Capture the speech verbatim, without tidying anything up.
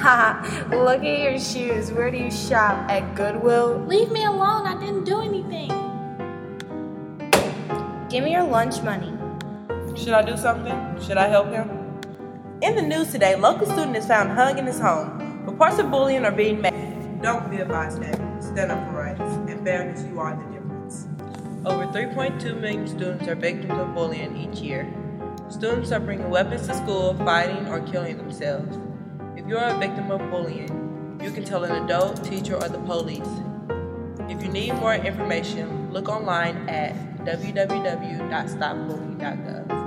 Look at your shoes. Where do you shop? At Goodwill? Leave me alone. I didn't do anything. Give me your lunch money. Should I do something? Should I help him? In the news today, local student is found hung in his home. Reports of bullying are being made. Don't be a bystander. Stand up for rights. In fairness, you are the difference. Over three point two million students are victims of bullying each year. Students are bringing weapons to school, fighting, or killing themselves. If you are a victim of bullying, you can tell an adult, teacher, or the police. If you need more information, look online at w w w dot stop bullying dot gov.